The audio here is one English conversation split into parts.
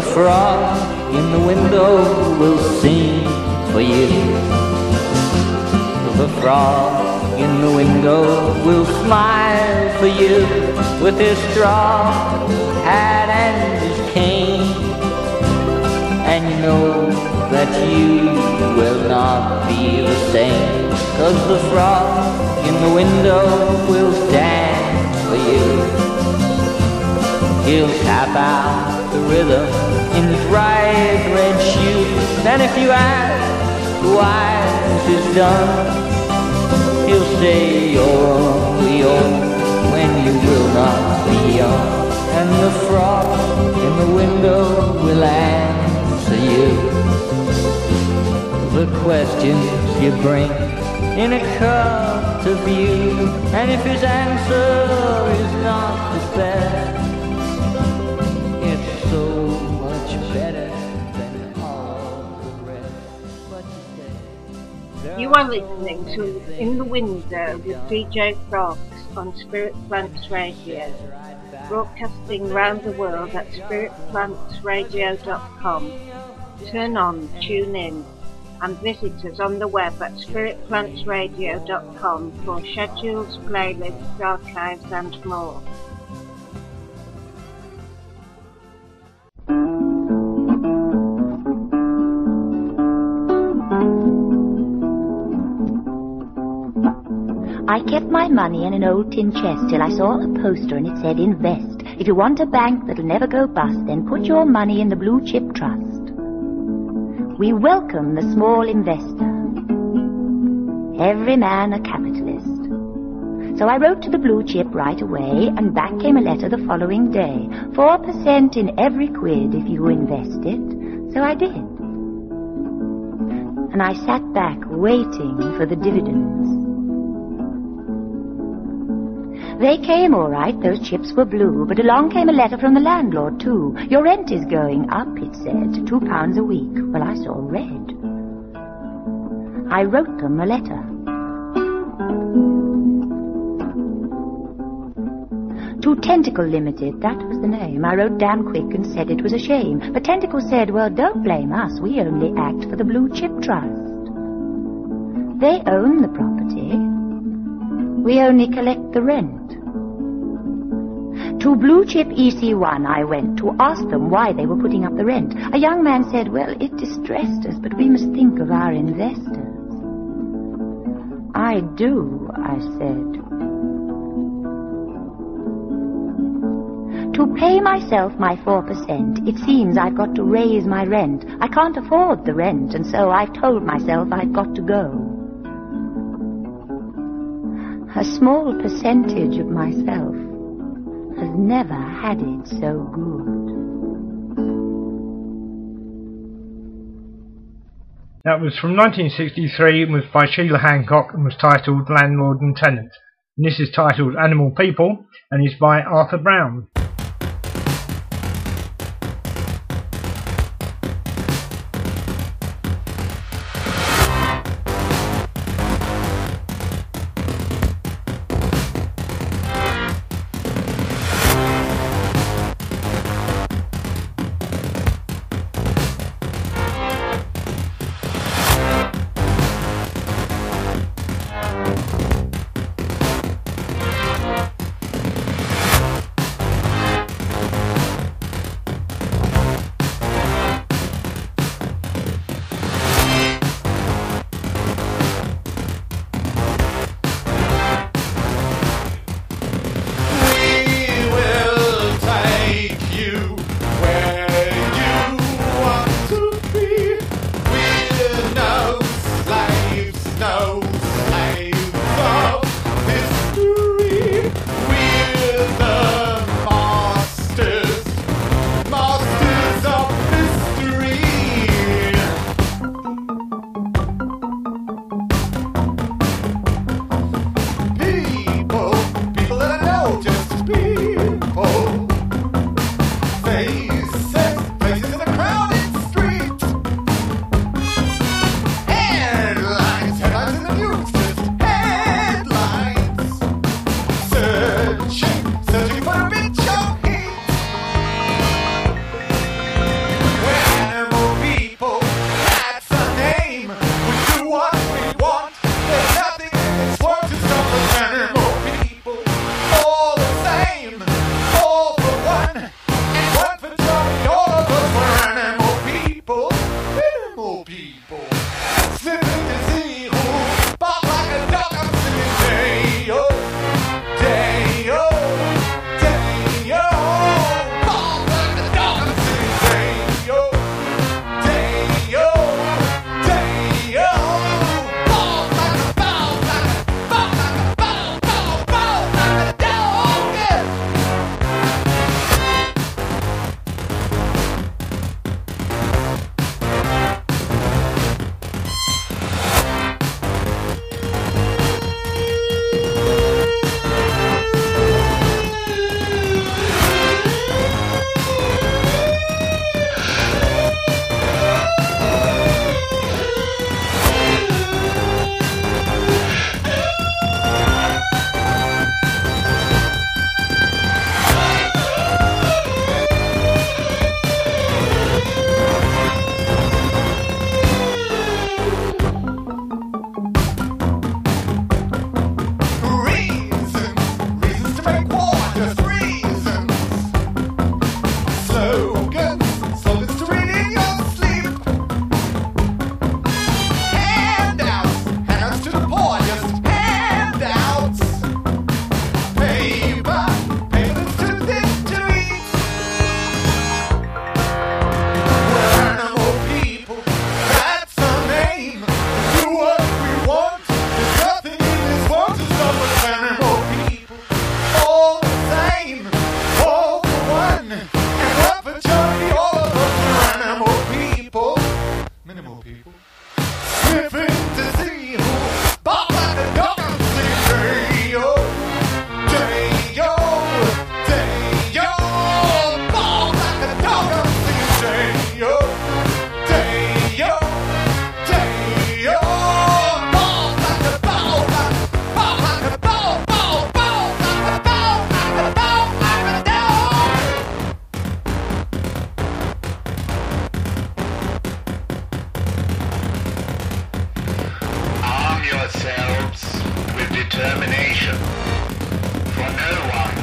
The frog in the window will sing for you. The frog in the window will smile for you with his straw hat and his cane. And you know that you will not be the same, 'cause the frog in the window will dance for you. He'll tap out the rhythm in his bright red shoes, and if you ask why this is done, he'll say you're only old when you will not be young. And the frog in the window will answer you the questions you bring in a cup to view. And if his answer is not the best, it's so much better than all the rest. But You are listening to In the Window with DJ Frogs on Spirit Plants Radio, broadcasting round the world at spiritplantsradio.com. Turn on, tune in, and visit us on the web at spiritplantsradio.com for schedules, playlists, archives and more. I kept my money in an old tin chest till I saw a poster and it said, invest. If you want a bank that'll never go bust, then put your money in the Blue Chip Trust. We welcome the small investor. Every man a capitalist. So I wrote to the Blue Chip right away, and back came a letter the following day. 4% in every quid if you invest it. So I did. And I sat back waiting for the dividends. They came all right, those chips were blue, but along came a letter from the landlord too. Your rent is going up, it said, to £2 a week. Well, I saw red. I wrote them a letter. To Tentacle Limited, that was the name. I wrote damn quick and said it was a shame. But Tentacle said, well, don't blame us, we only act for the Blue Chip Trust. They own the property. We only collect the rent. To Blue Chip EC1 I went to ask them why they were putting up the rent. A young man said, well, it distressed us, but we must think of our investors. I do, I said. To pay myself my 4%, it seems I've got to raise my rent. I can't afford the rent, and so I've told myself I've got to go. A small percentage of myself has never had it so good. That was from 1963 and was by Sheila Hancock and was titled Landlord and Tenant. And this is titled Animal People and is by Arthur Brown.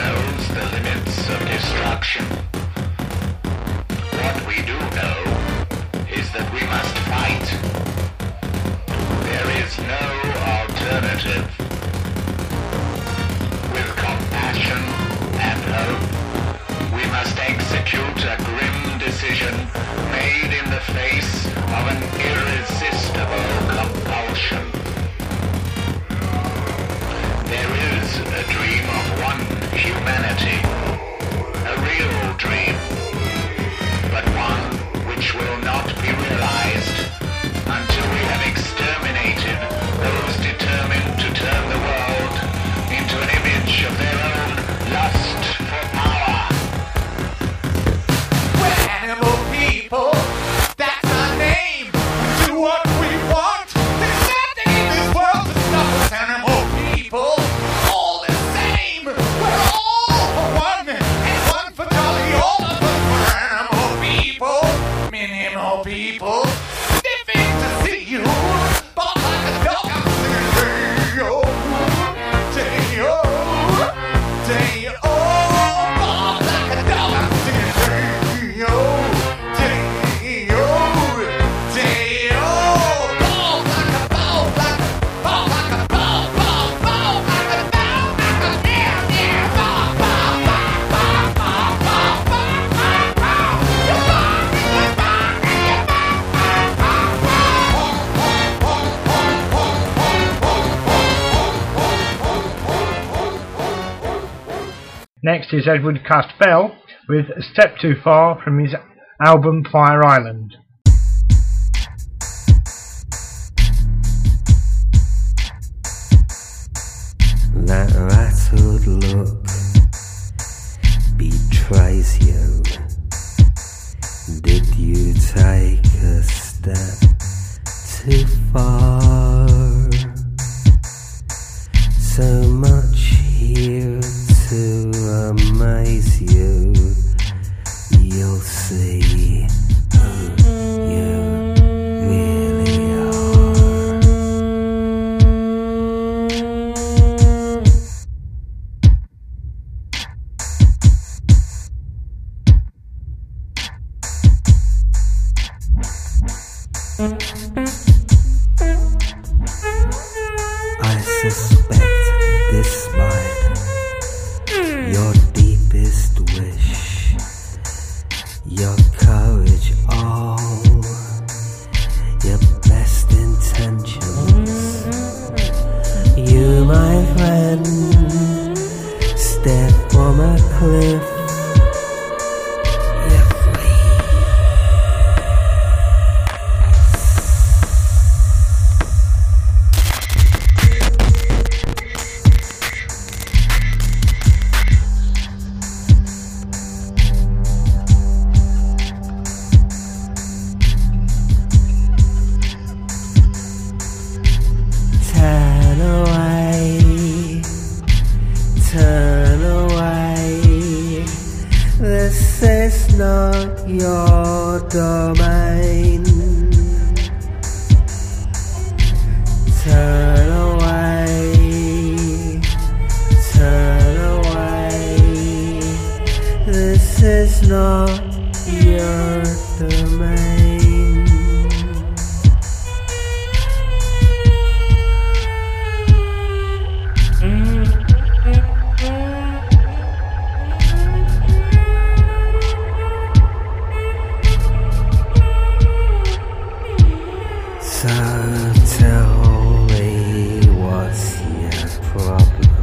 knows the limits of destruction. What we do know is that we must fight. There is no alternative. With compassion and hope, we must execute a grim decision made in the face of an irresistible compulsion. There is a dream of one humanity, a real dream, but one which will not be realized until we have exterminated those determined to turn the world into an image of their own lust for power. We're animal people, that's our name. We do what we want. There's nothing in this world to stop us, animal people. All the same, we're all for one, and one for Dolly. All of us are animal people, minimal people. Sniffing to see you, but like a dog I'm singing day-o, day-o, day-o. But like a dog I'm singing day-o, day-o, day-o. Ball like a ball, like a ball, like a ball, ball, ball, like a ball, like a near, near, ball, ball, ball, ball, ball, ball, ball, ball, ball. You ball, you ball, you Next is Edward Castbell with A Step Too Far from his album Fire Island. That rattled look betrays you. Did you take a step too far? So much here to amaze you. You'll see who you really are. I suspect this might your deepest wish, your courage, all your best intentions. You, my friend, step from a cliff. You're free. Turn away, turn away. This is not your domain. Turn away, turn away. This is not your domain. So tell me, what's your problem?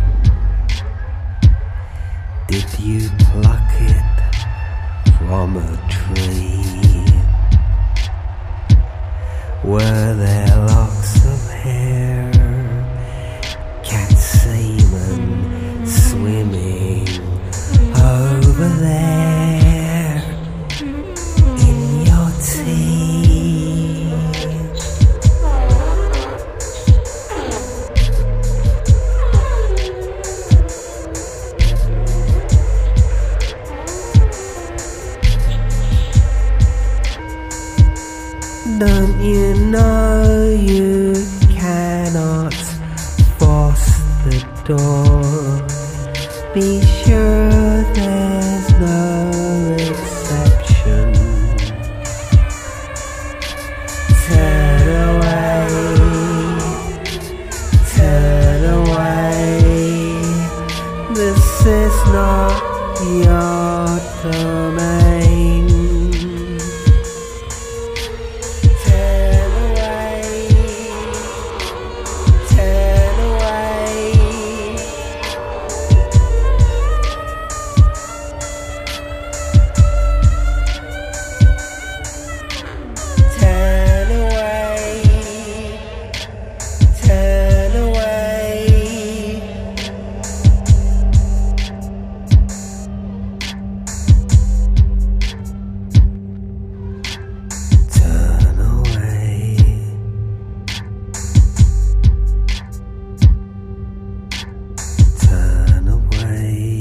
Did you pluck it from a tree? Were there locks of hair, cat semen swimming over there in your tea? Don't you know you cannot force the door be sure there's no exception. Turn away, this is not your domain. Turn away, turn away. Turn away, turn away. Turn away. Turn away.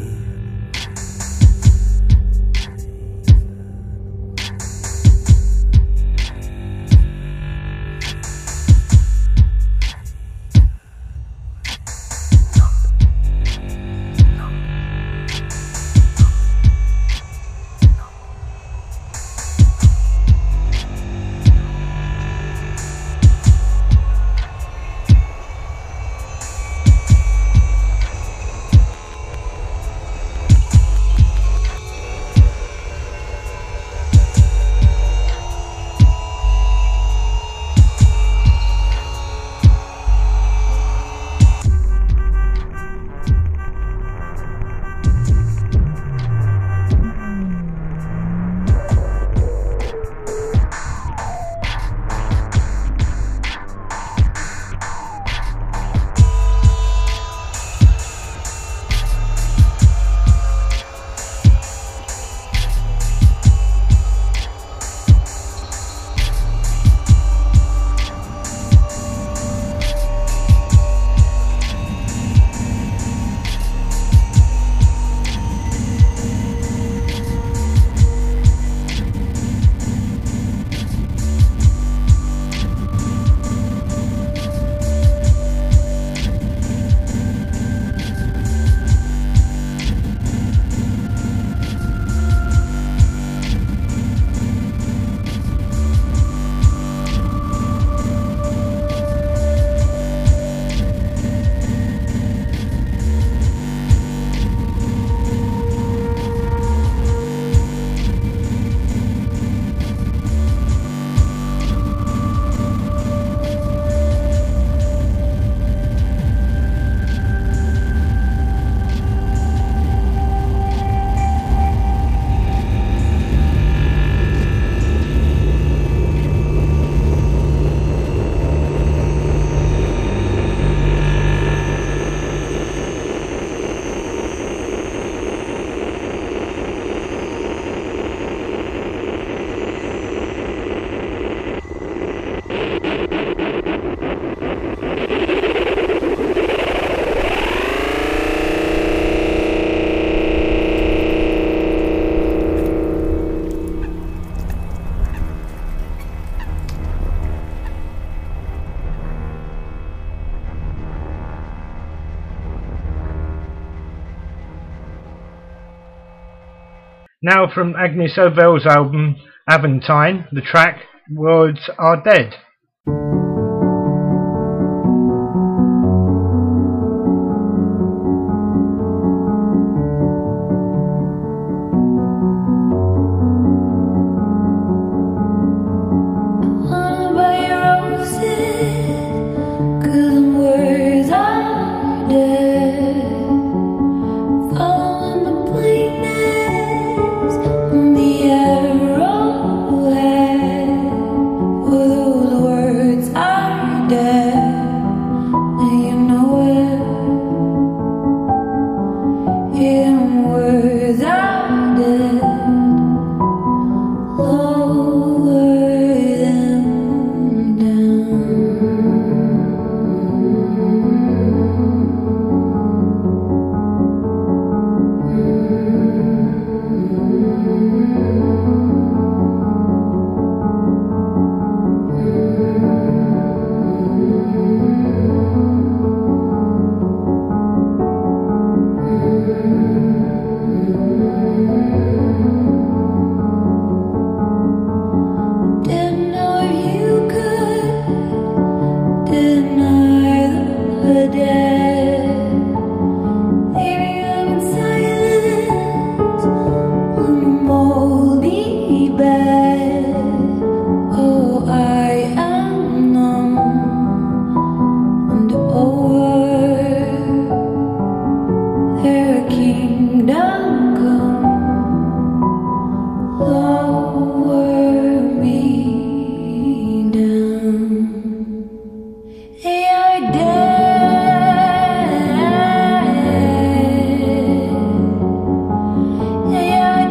Now from Agnes Ovell's album Aventine, the track Words Are Dead. kingdom come, lower me down. You're dead. You're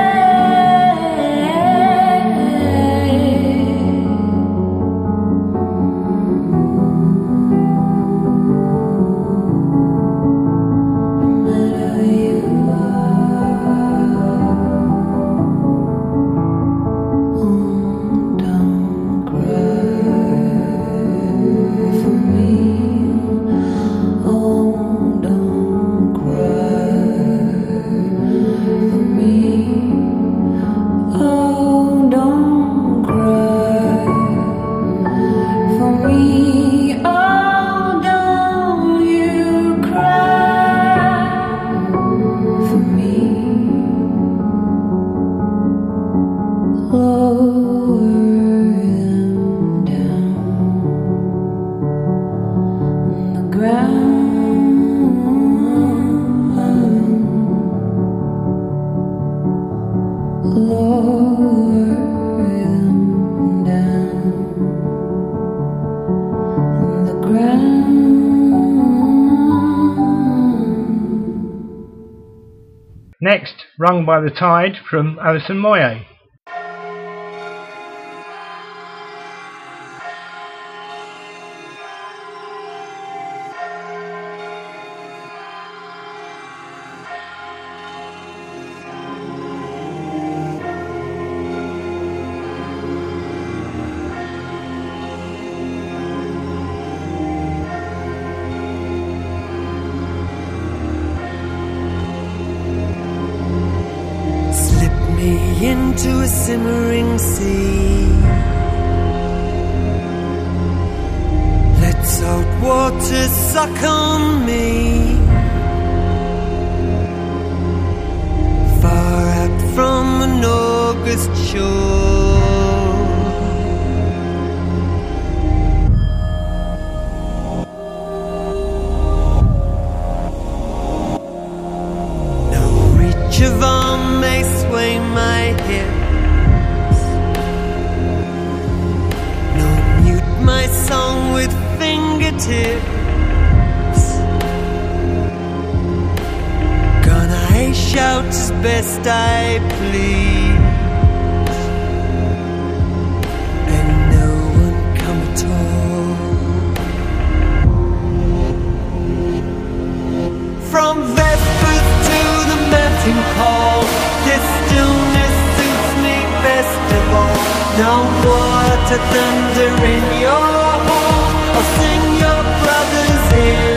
Next, Rung by the Tide from Alison Moyet. Into a simmering sea, let salt water suck on me, far out from an August shore. No reach of arm may sway my hips, no mute my song with fingertips. Gonna I shout as best I please, and no one come at all. From Vespers to the mountain call, this stillness suits me best of all. No water thunder in your hall, I'll sing your brothers in.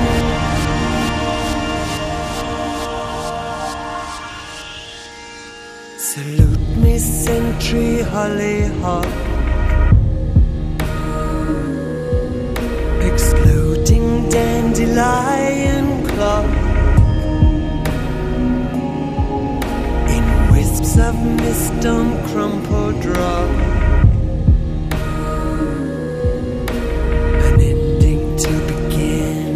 Salute me, sentry hollyhock, exploding dandelion clock. Of mist on crumpled rock, an ending to begin.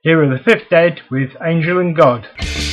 Here are the Fifth Dead with Angel and God.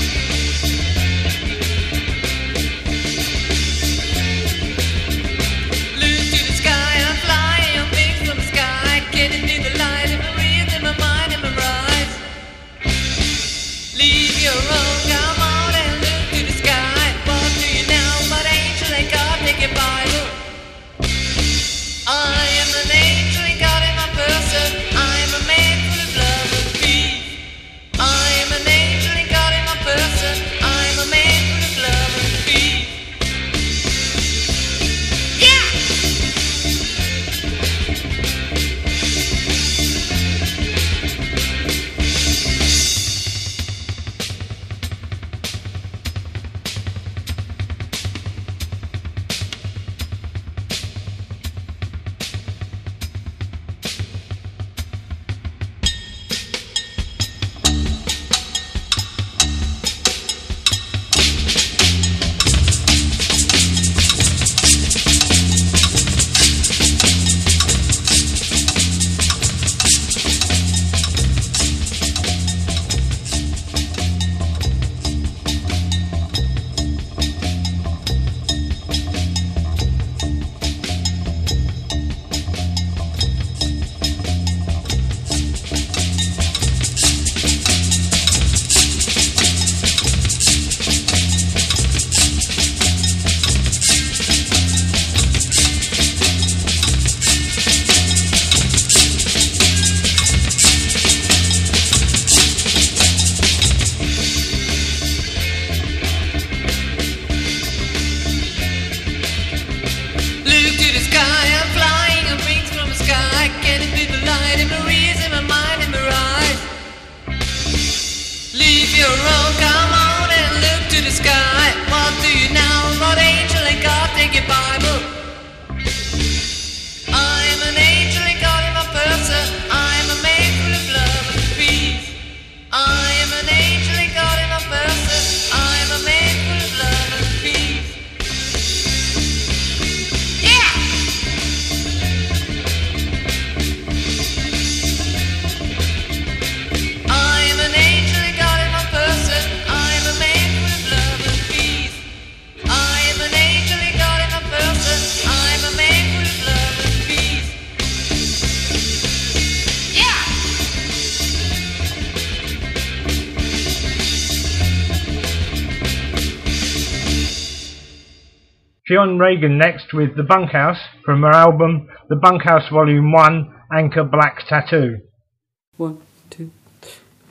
John Regan next with The Bunkhouse from her album The Bunkhouse Volume 1, Anchor Black Tattoo. 1, 2, 3.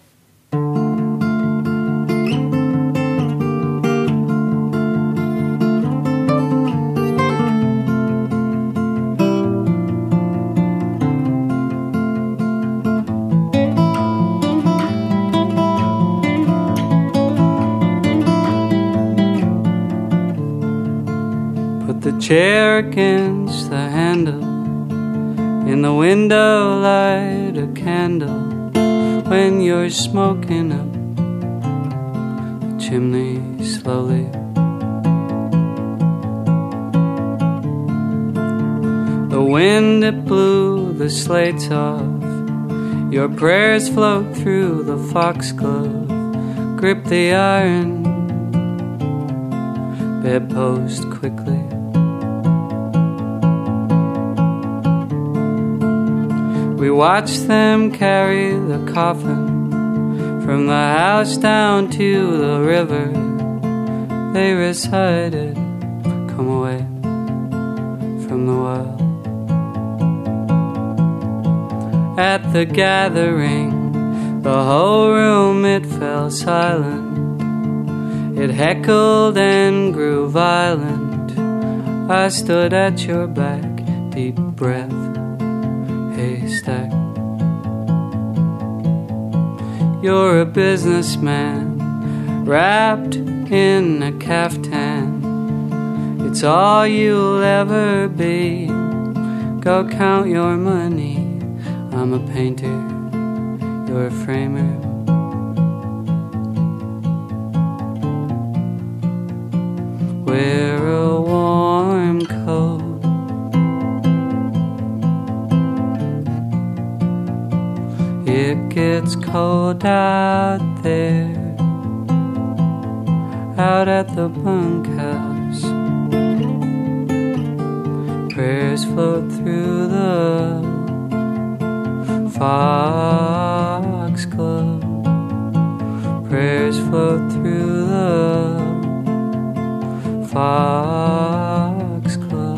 The chair against the handle, in the window light a candle when you're smoking up the chimney slowly. The wind it blew the slates off, your prayers float through the foxglove, grip the iron bedpost quickly. We watched them carry the coffin from the house down to the river. They recited, come away from the wild. At the gathering, the whole room it fell silent. It heckled and grew violent. I stood at your back, deep breath, haystack. You're a businessman wrapped in a caftan. It's all you'll ever be. Go count your money. I'm a painter, you're a framer. Wear a warm coat. It gets cold out there, out at the bunkhouse. Prayers float through the foxglove. Prayers float through the foxglove.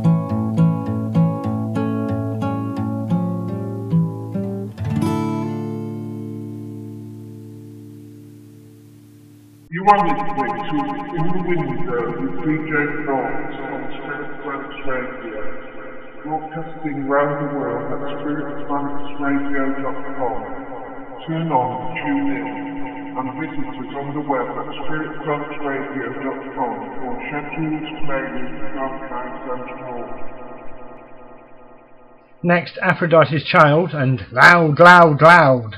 You are listening to In the Window with DJ Frogs on Spirit Trance Radio, broadcasting round the world at spirittranceradio.com. Turn on, tune in, and visit us on the web at spirittranceradio.com for schedules, mailings, archives and more. Next, Aphrodite's Child and Loud, Loud, Loud.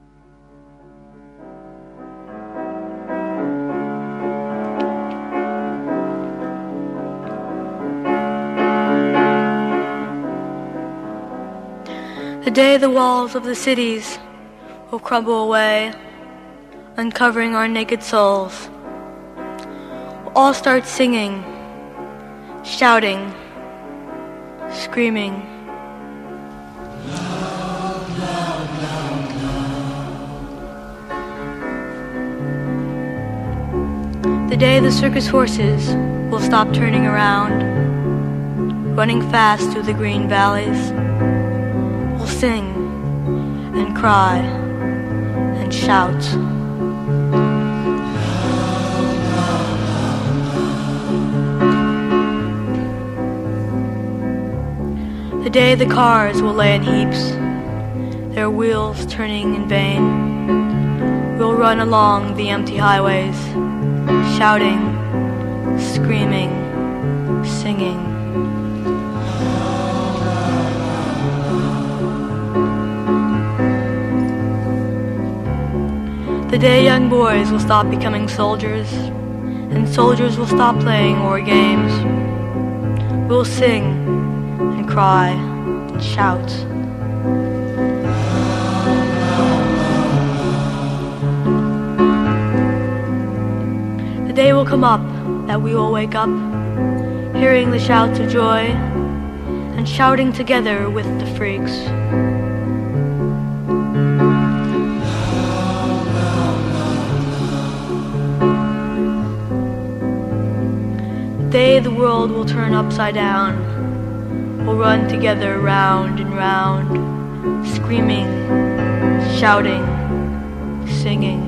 The day the walls of the cities will crumble away, uncovering our naked souls, we'll all start singing, shouting, screaming. The day the circus horses will stop turning around, running fast through the green valleys, we'll sing and cry and shout. The day the cars will lay in heaps, their wheels turning in vain, we'll run along the empty highways, shouting, screaming, singing. The day young boys will stop becoming soldiers, and soldiers will stop playing war games, we'll sing and cry and shout. The day will come up that we will wake up, hearing the shouts of joy and shouting together with the freaks. The day the world will turn upside down, we'll run together round and round, screaming, shouting, singing.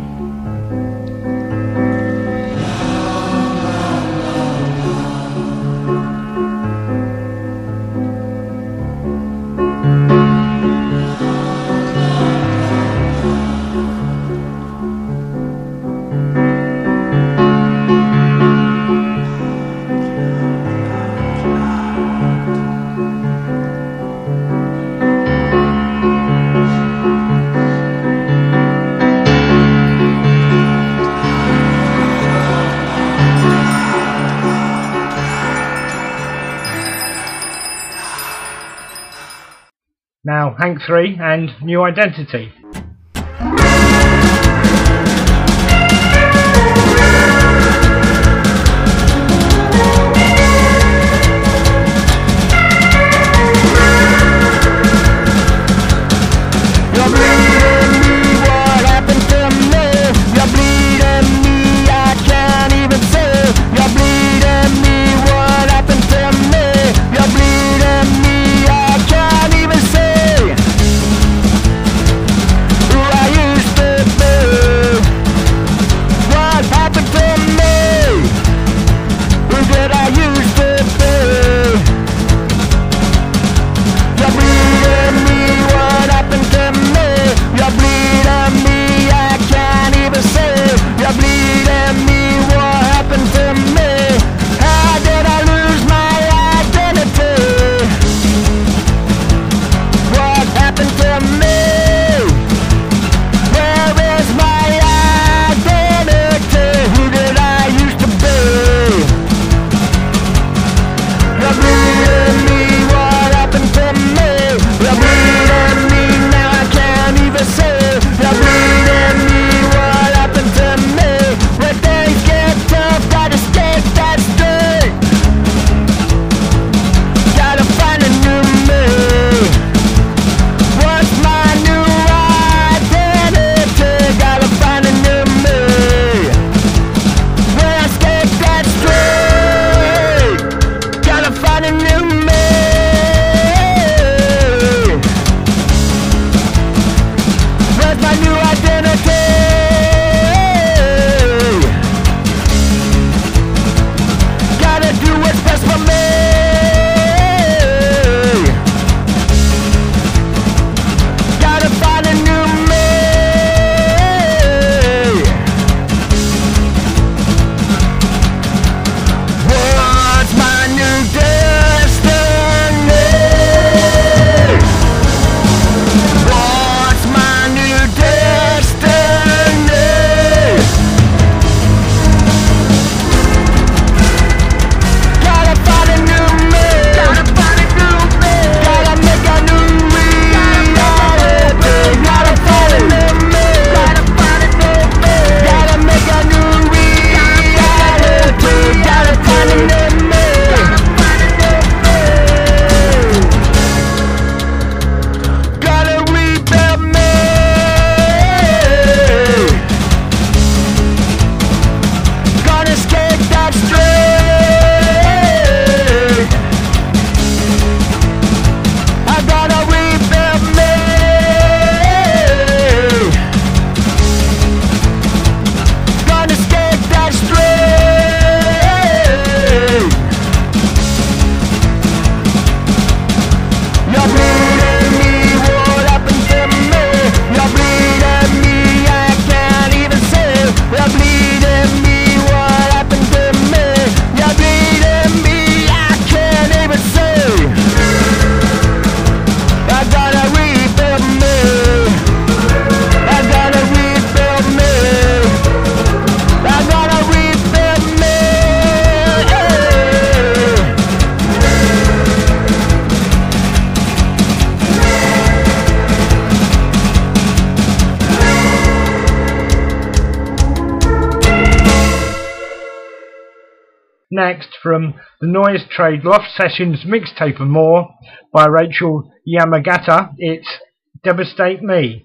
Now, Hank 3 and New Identity. Next, from the Noise Trade Loft Sessions mixtape and more by Rachel Yamagata, it's Devastate Me.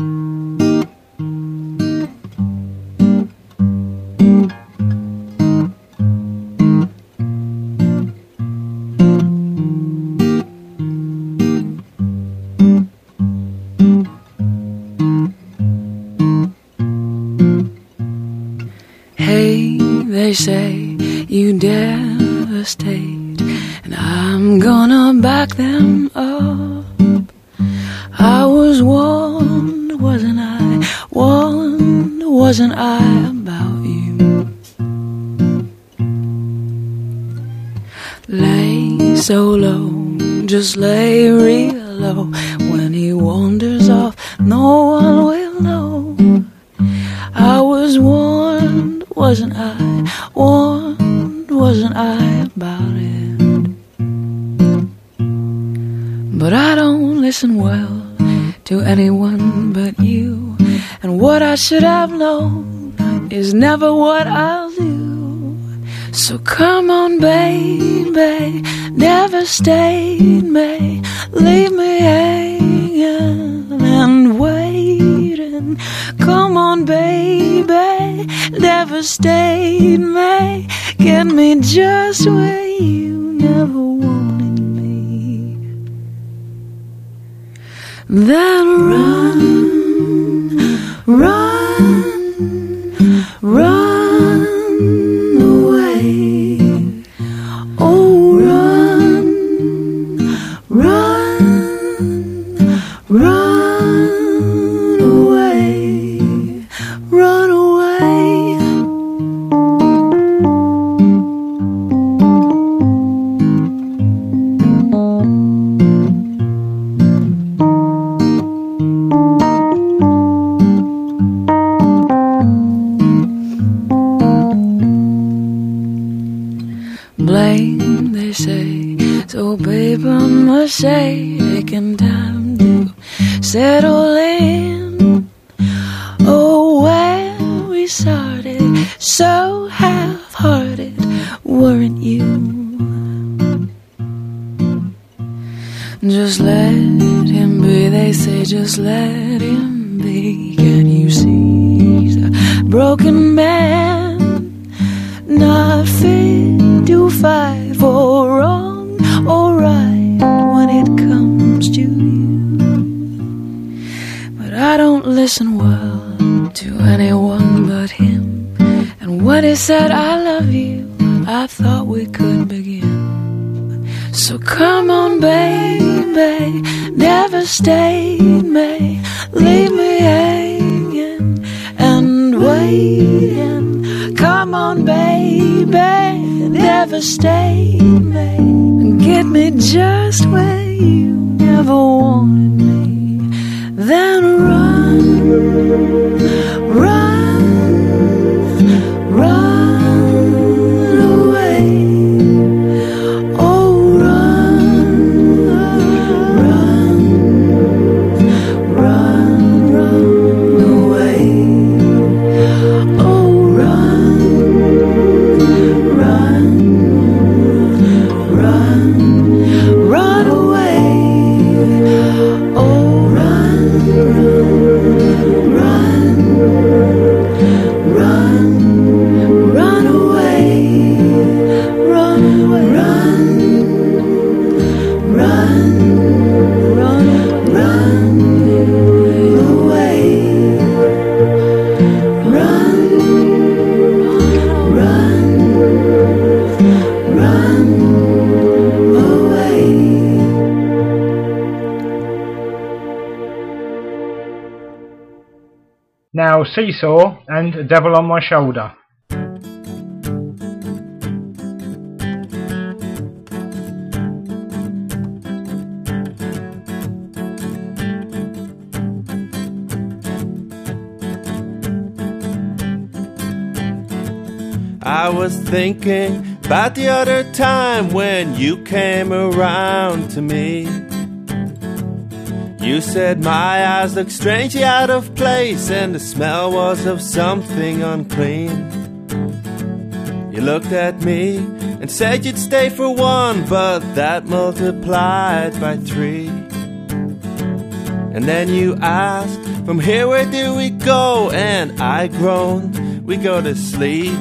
Hey, they say you devastate, and I'm gonna back them up. I was warned, wasn't I? Warned, wasn't I about you? Lay so low, just lay real low. When he wanders off, no one will know. I was warned, wasn't I? Warned, wasn't I about it? But I don't listen well to anyone but you, and what I should have known is never what I'll do. So come on, baby, devastate me, leave me hanging and waiting. Come on, baby, devastate me, get me just where you never wanted me. Then run, run, run away. Oh, run, run, run away, run away. Blame, they say, so paper mache, taking time to settle in. Oh, where we started, so half-hearted, weren't you? Just let him be, they say, just let him be. Can you see he's a broken man, not fit to fight for wrong or right when it comes to you? But I don't listen well to anyone but him, and when he said I love you, I thought we could begin. So come on, baby, devastate me, leave me hanging and waiting. Come on, baby, devastate me, get me just where you never wanted me. Then run, run, run away. Oh, run, run, run, run away. Oh, run, run, run, run away. Oh, run, run, run, run away. Run away. Run, run, run, run away. Run, run, run away. Now Seesaw and Devil on My Shoulder. I was thinking about the other time when you came around to me. You said my eyes looked strangely out of place and the smell was of something unclean. You looked at me and said you'd stay for one, but that multiplied by 3. And then you asked, from here where do we go? And I groaned, we go to sleep.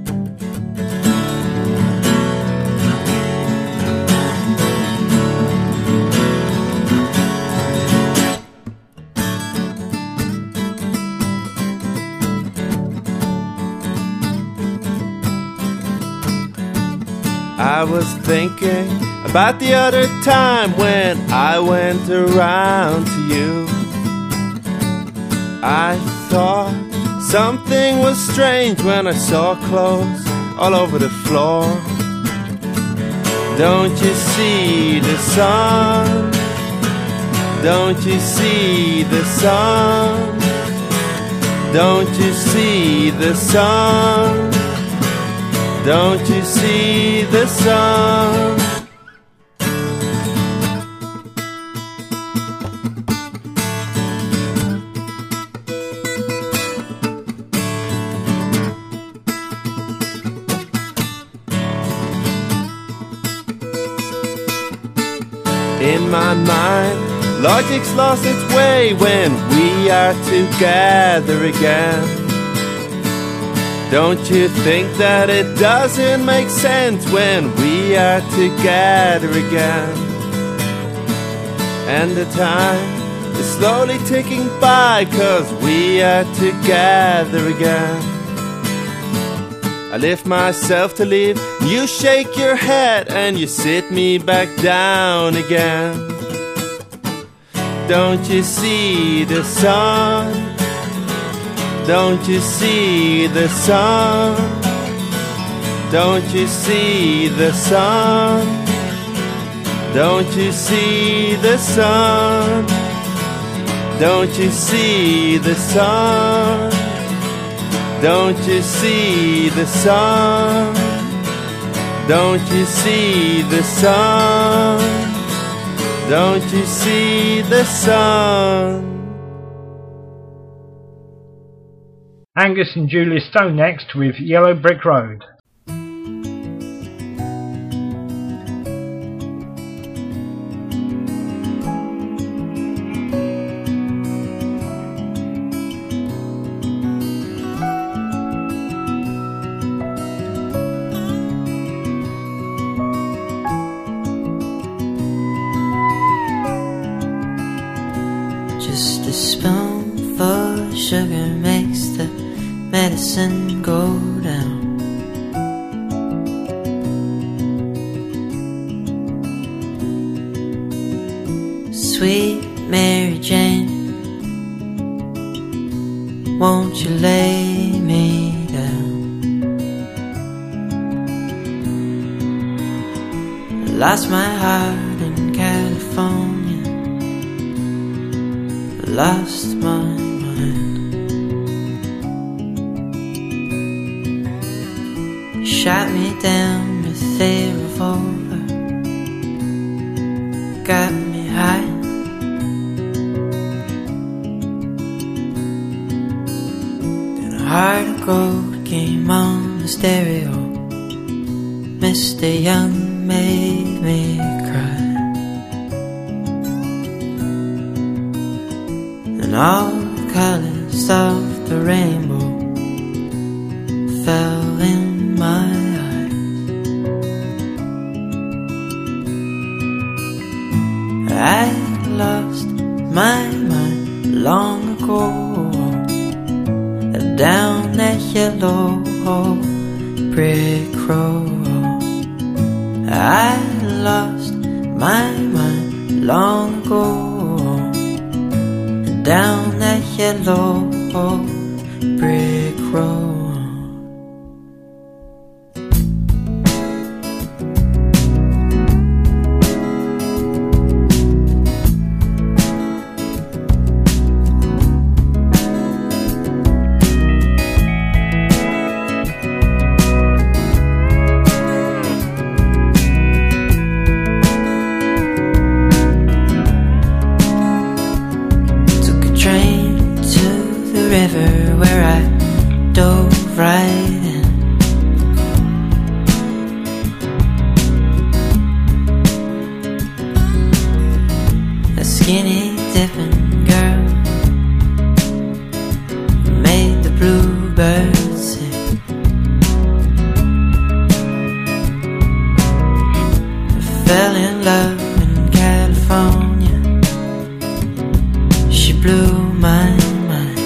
I was thinking about the other time when I went around to you. I thought something was strange when I saw clothes all over the floor. Don't you see the sun? Don't you see the sun? Don't you see the sun? Don't you see the sun? In my mind, logic's lost its way when we are together again. Don't you think that it doesn't make sense when we are together again? And the time is slowly ticking by 'cause we are together again. I lift myself to leave, you shake your head and you sit me back down again. Don't you see the sun? Don't you see the sun? Don't you see the sun? Don't you see the sun? Don't you see the sun? Don't you see the sun? Don't you see the sun? Don't you see the sun? Angus and Julia Stone next with Yellow Brick Road. Just a spoonful of sugar makes the medicine go down. Sweet Mary Jane, won't you lay me down? I lost my heart in California, I lost my shot me down with a revolver, got me high. Then a heart of gold came on the stereo. Mr. Young made me cry. And all the colors of the rainbow fell in my eyes. I lost my mind long ago, down that yellow brick road. I lost my mind long ago, down that yellow brick road. Where I dove tipping girl made the bluebirds sing. I fell in love in California. She blew my mind.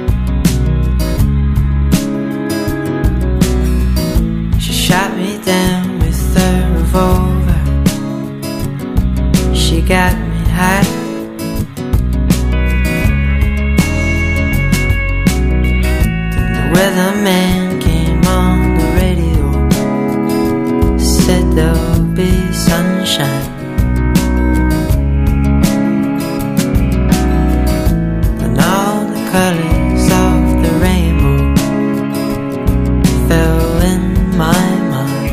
She shot me down with a revolver. She got me high. Then the weatherman came on the radio, said there'll be sunshine. And all the colors of the rainbow fell in my mind.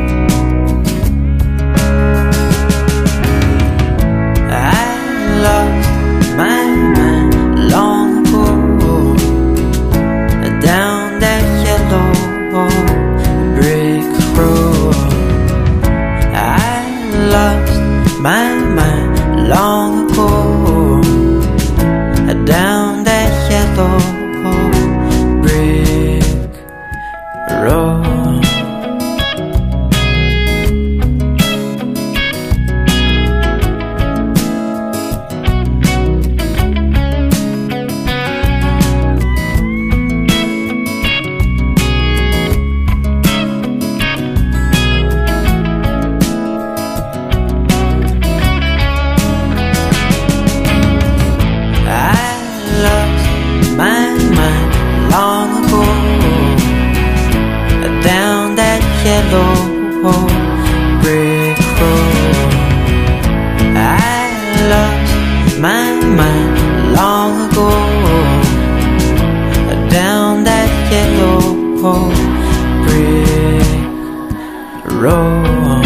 I lost my mind long ago, down that yellow brick road. I lost my mind long ago, down that yellow brick road. Down that yellow brick road. I lost my mind long ago, down that yellow brick road.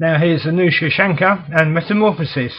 Now here's Anusha Shankar and Metamorphosis.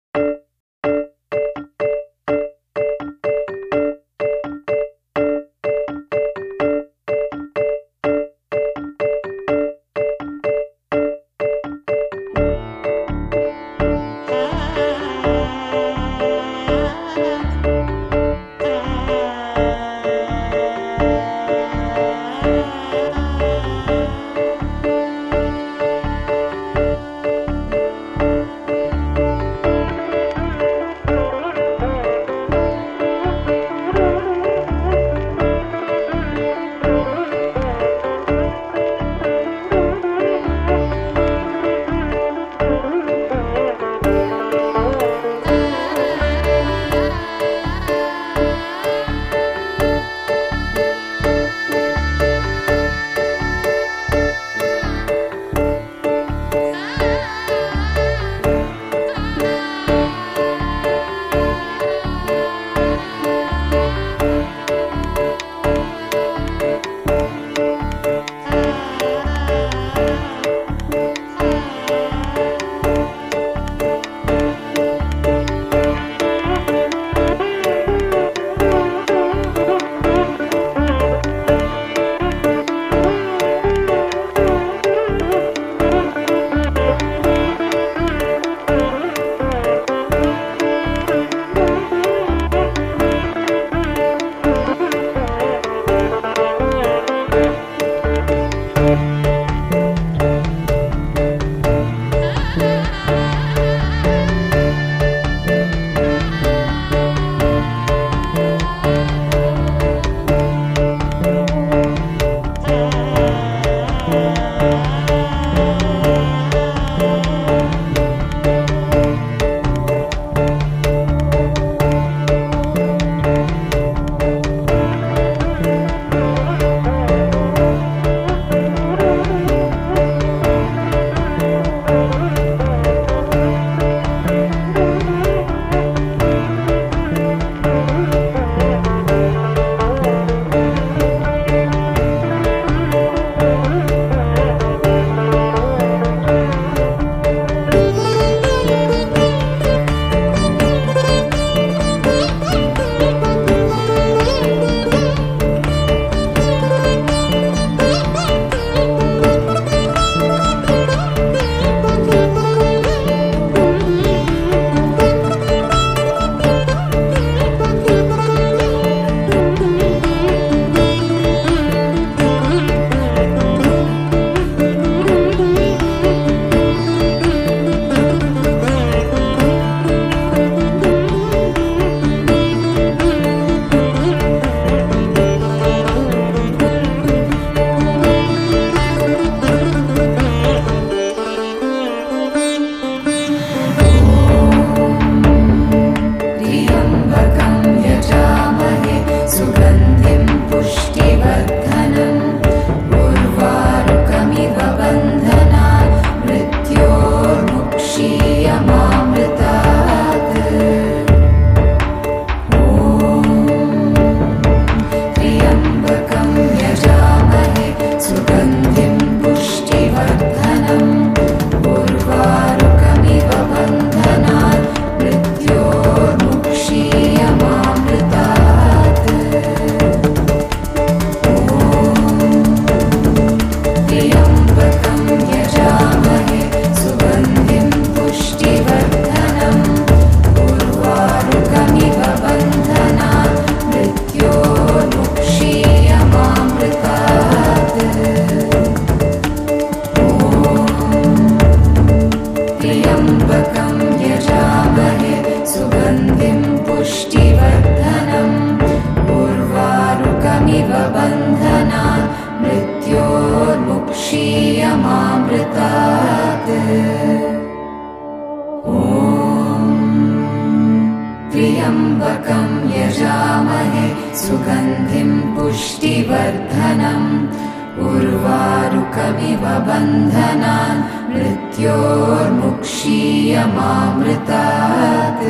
त्र्यम्बकं यजामहे सुगन्धिं पुष्टिवर्धनम् उर्वारुकमिव बन्धनान् मृत्योर्मुक्षीयमामृतात्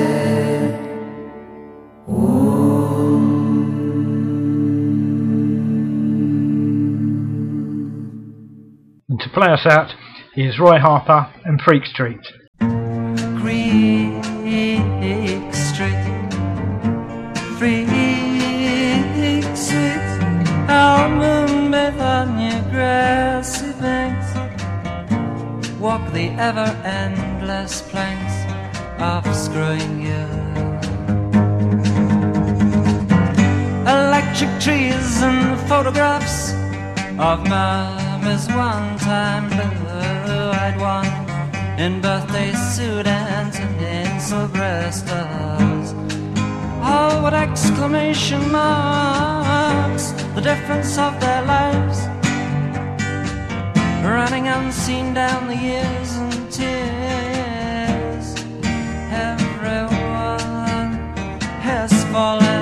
And to play us out, Here's Roy Harper and Freak Street. Freak Street, Freak Street, I'll moonbathe on your grassy banks, walk the ever-endless planks of screwing you. Electric trees and photographs of Mama's one-time blue-eyed one in birthday suit and tinsel bristles. Oh, what exclamation marks the difference of their lives, running unseen down the years and tears. Everyone has fallen.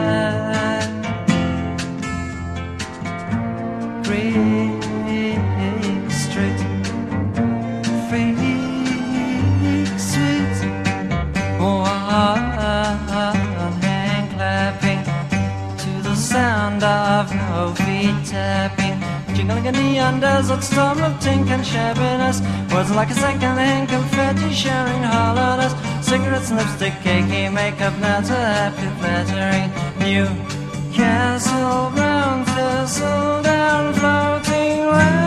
Freak Street, Freak Street, one hand clapping to the sound of no feet tapping, jingling a neon desert storm of tink and shabbiness, words like a second-hand confetti sharing hollowness, cigarettes, lipstick, cakey makeup, now to happy flattering. New Castle, brown thistle down, floating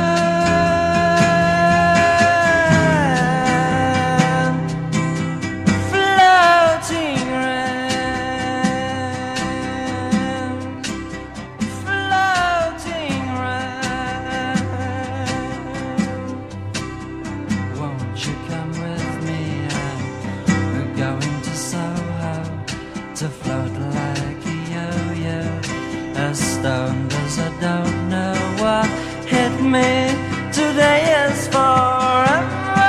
land, floating land, floating land. Won't you come with me? We're going to Soho to float like a yo-yo, as stoned as I don't know what hit me. Today is forever.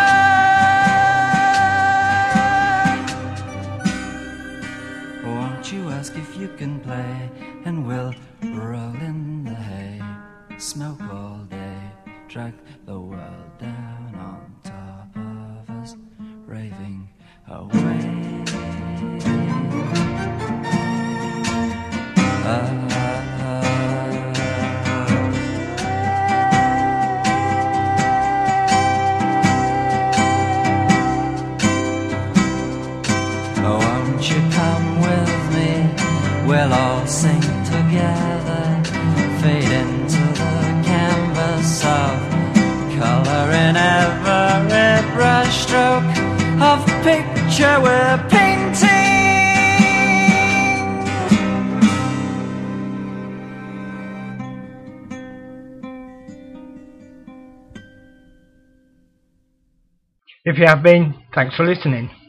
Won't you ask if you can play, and we'll roll in the hay, smoke all day, drag the world down on top of us, raving away. Won't you come with me? We'll all sing together, fade into the canvas of color in every brush stroke of picture we're painting. If you have been, thanks for listening.